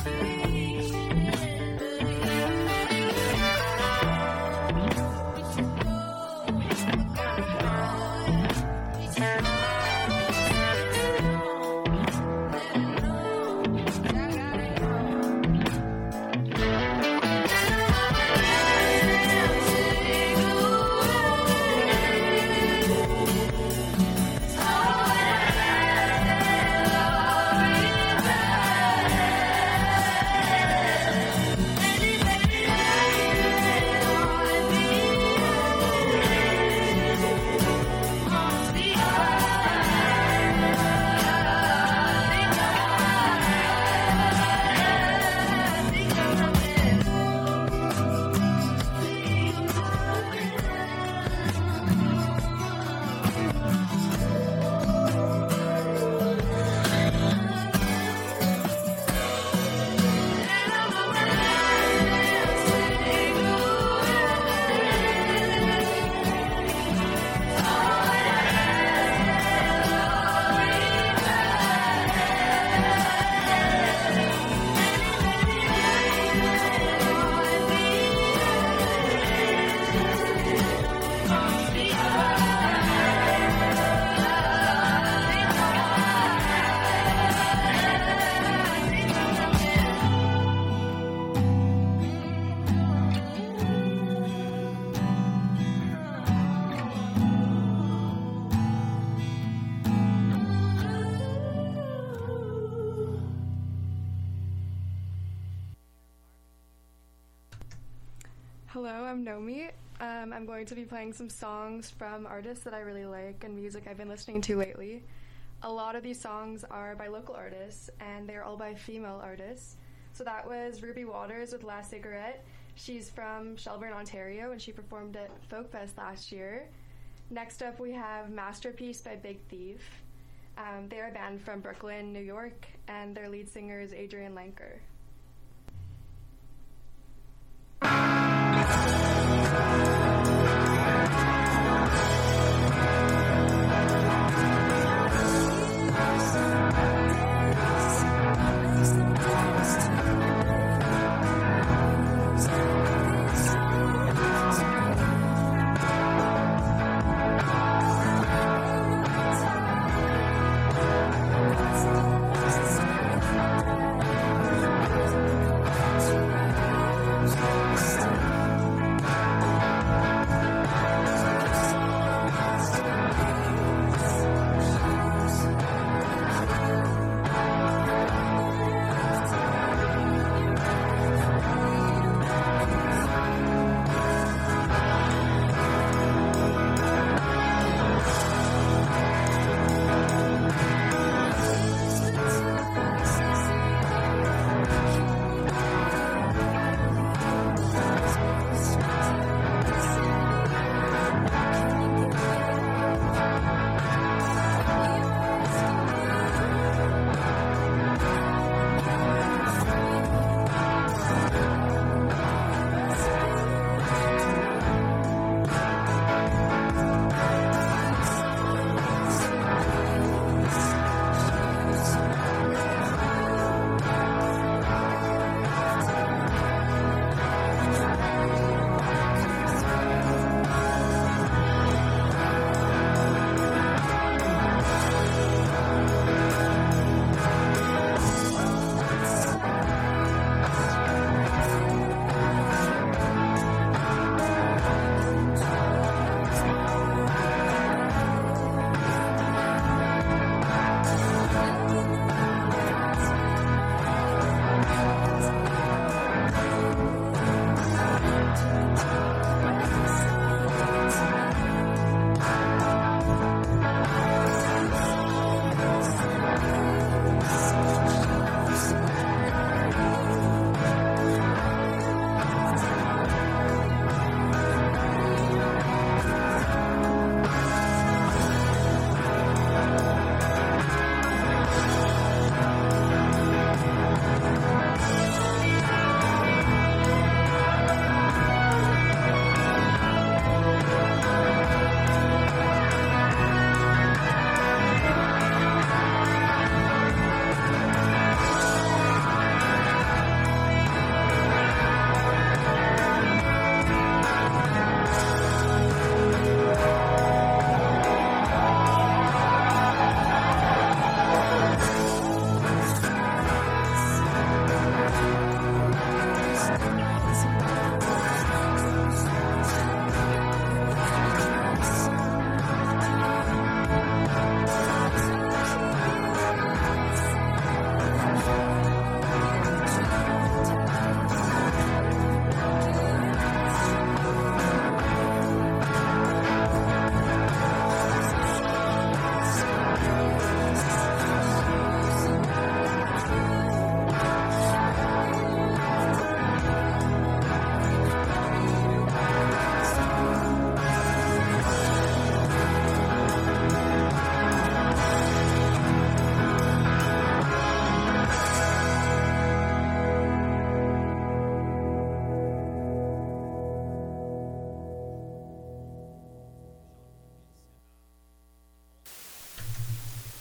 Hello, I'm Nomi. I'm going to be playing some songs from artists that I really like and music I've been listening to lately. A lot of these songs are by local artists, and they're all by female artists. So that was Ruby Waters with Last Cigarette. She's from Shelburne, Ontario, and she performed at Folkfest last year. Next up, we have Masterpiece by Big Thief. They're a band from Brooklyn, New York, and their lead singer is Adrian Lanker.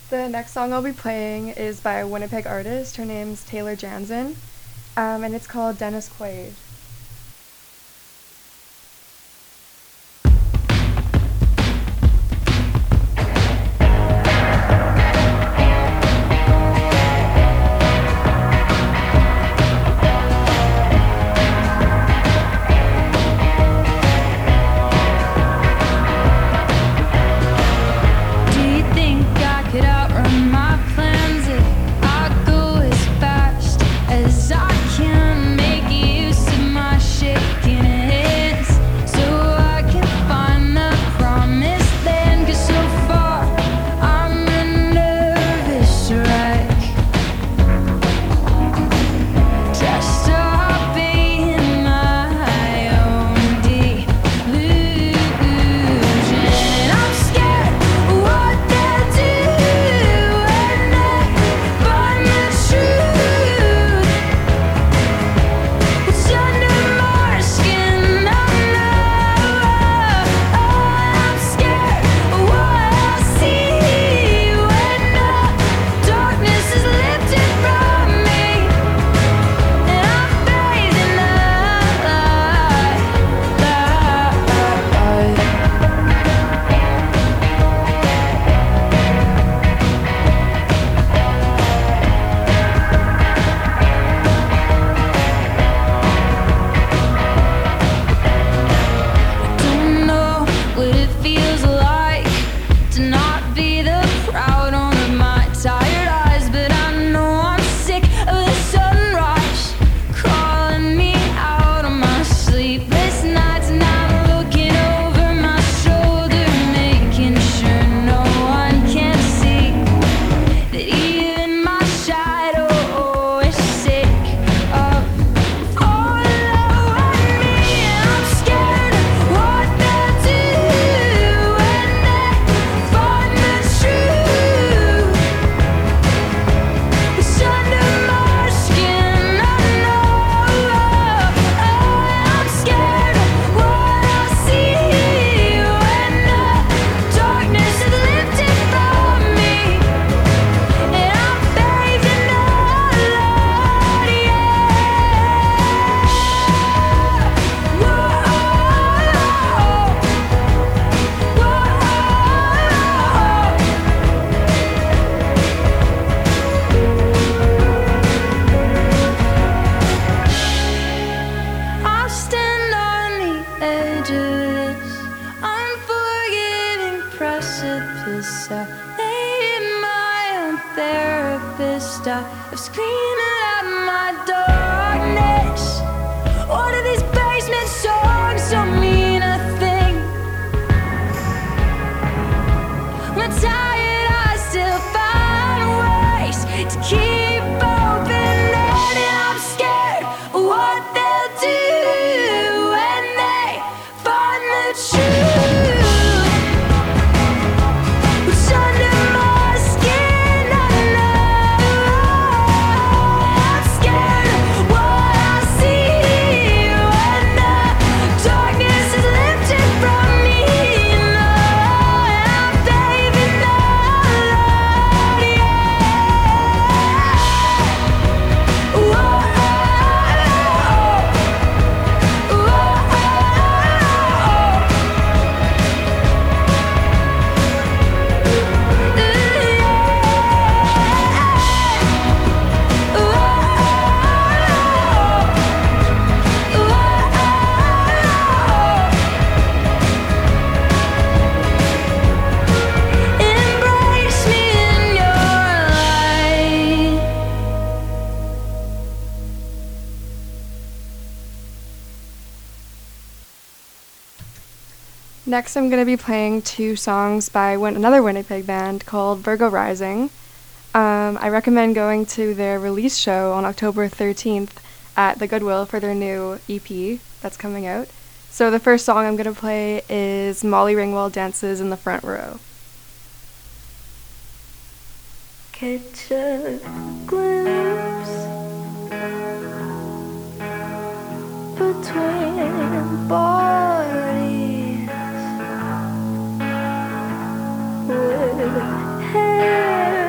The next song I'll be playing is by a Winnipeg artist. Her name's Taylor Jansen, and it's called Dennis Quaid. Of screaming at my darkness. What do these basement songs don't mean a thing? When I'm tired, I still find ways to keep opening, and I'm scared of what they'll do when they find the truth. What's under my skin, I know. I'm scared of what I see when the darkness is lifted from me. You know I'm bathing the light, yeah. Whoa, embrace me in your light. Next, I'm going to be playing two songs by another Winnipeg band called Virgo Rising. I recommend going to their release show on October 13th at the Goodwill for their new EP that's coming out. So the first song I'm going to play is Molly Ringwald Dances in the Front Row. Catch a glimpse between bodies with hair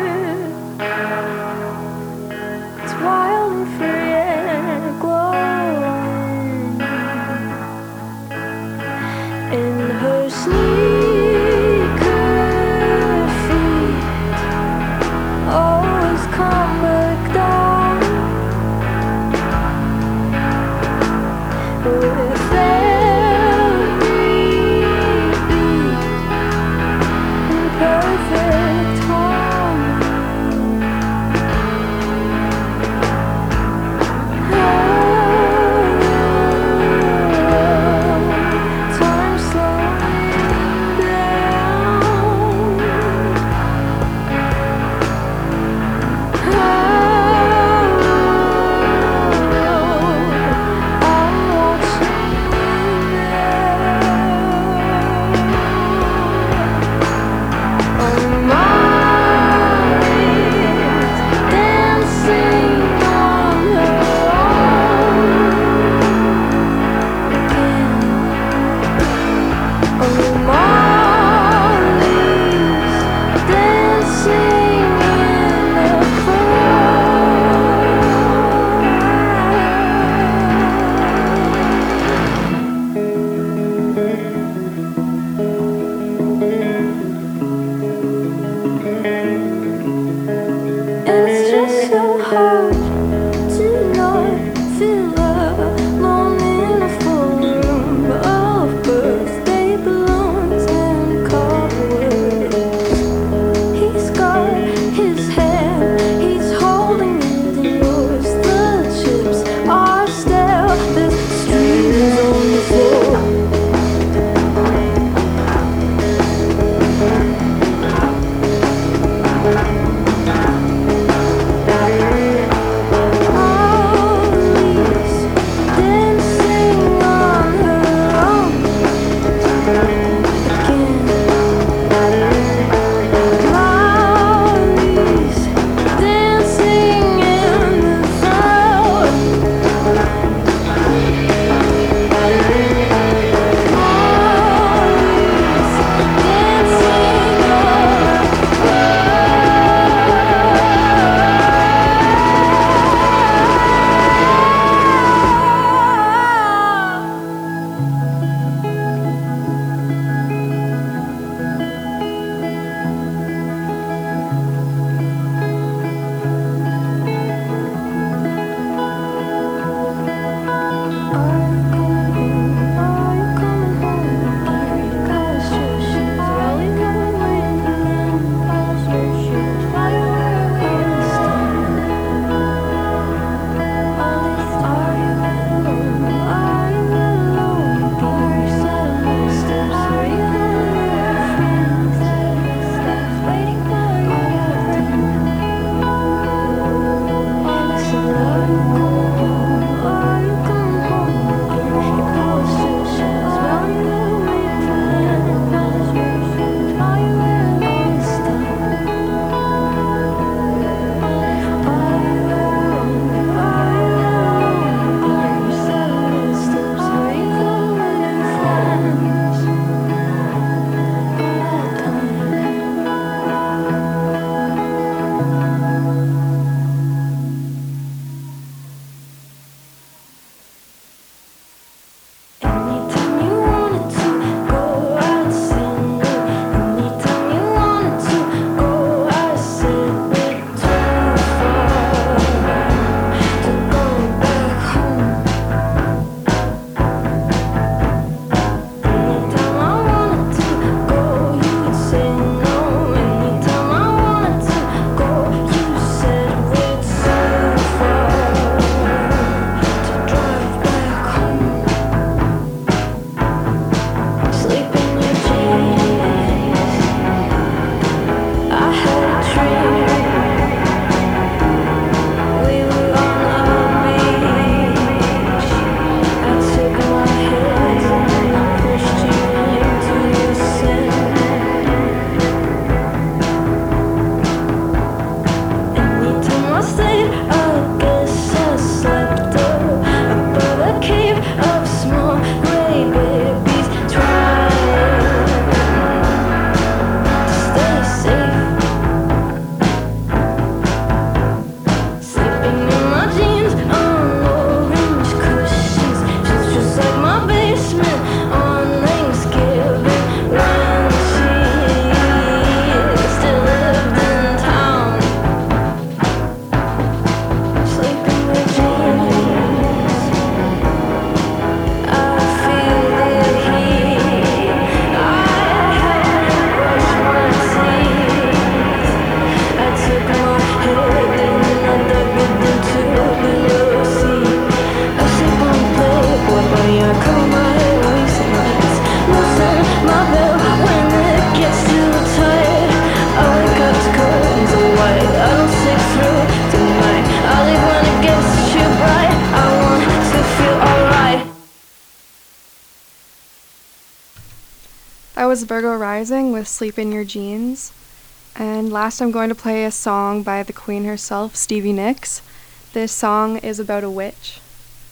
That was Virgo Rising with Sleep in Your Jeans. And last I'm going to play a song by the queen herself, Stevie Nicks. This song is about a witch.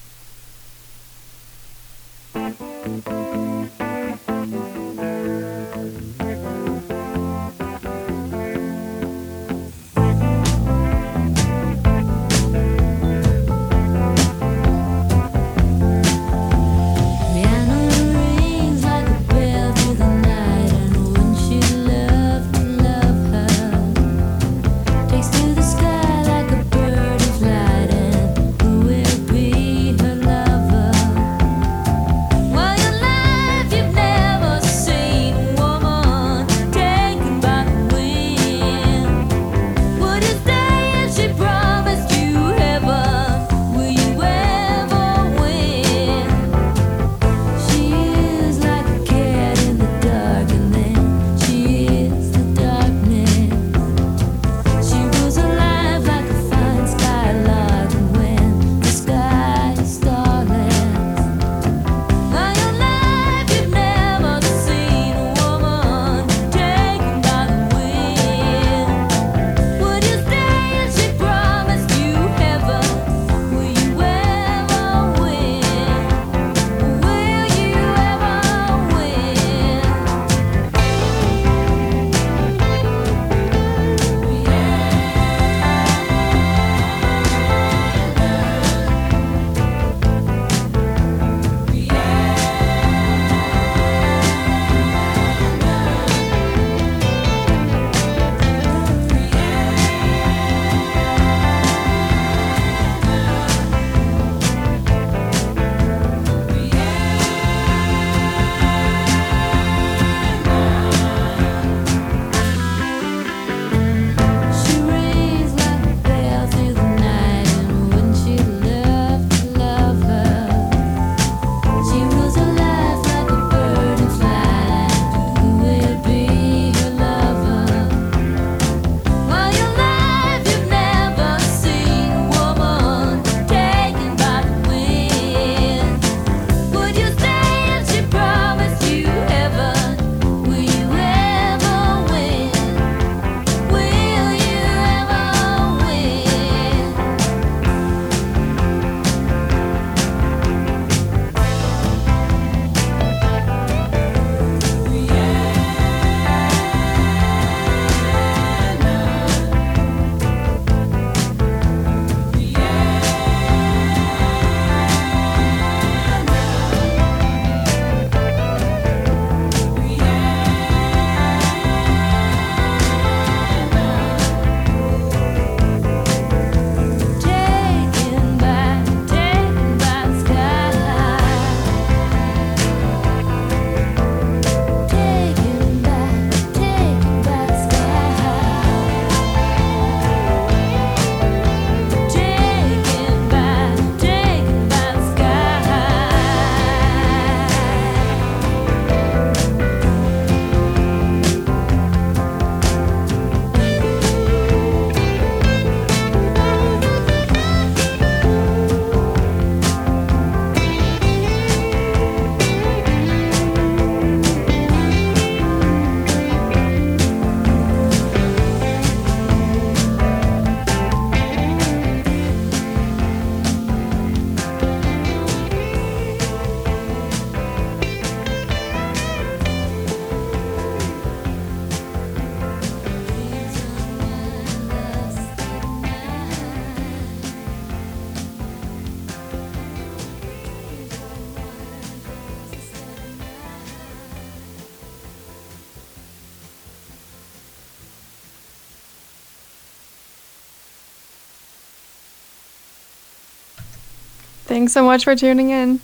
Thanks so much for tuning in.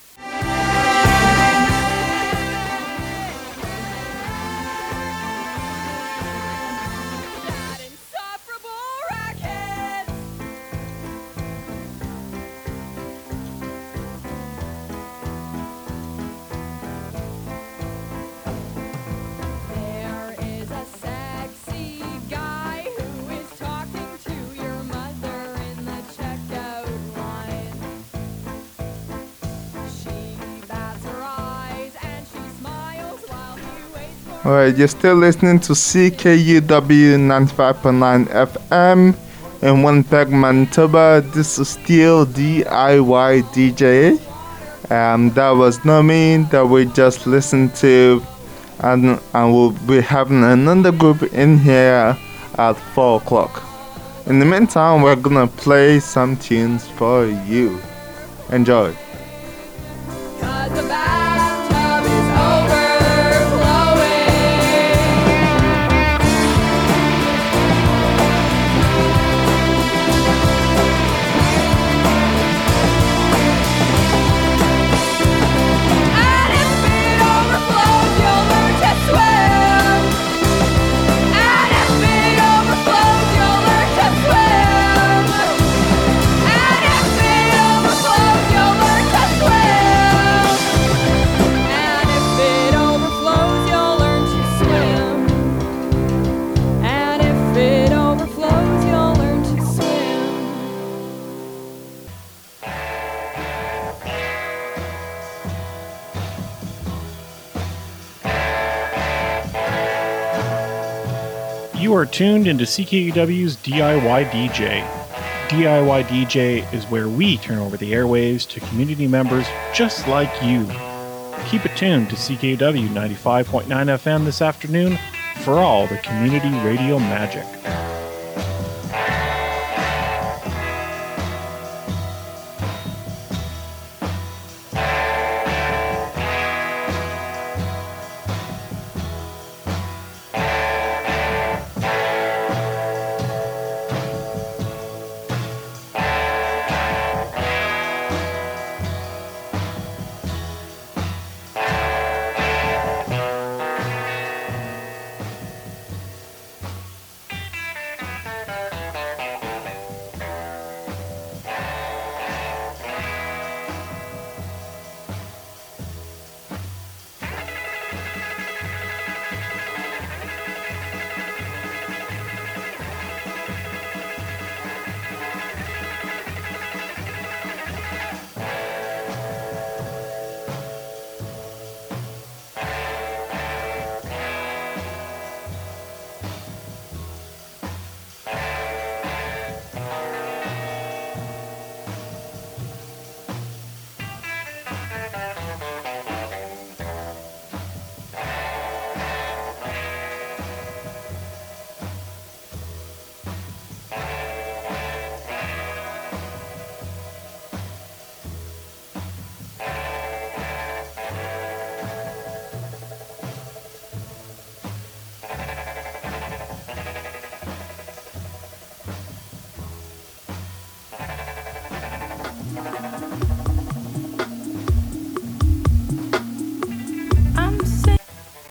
Alright, you're still listening to CKUW 95.9 FM in Winnipeg, Manitoba. This is still DIY DJ. That was Nomi that we just listened to. And we'll be having another group in here at 4 o'clock. In the meantime, we're gonna play some tunes for you. Enjoy. You are tuned into CKUW's DIY DJ. DIY DJ is where we turn over the airwaves to community members just like you. Keep it tuned to CKUW 95.9 FM this afternoon for all the community radio magic.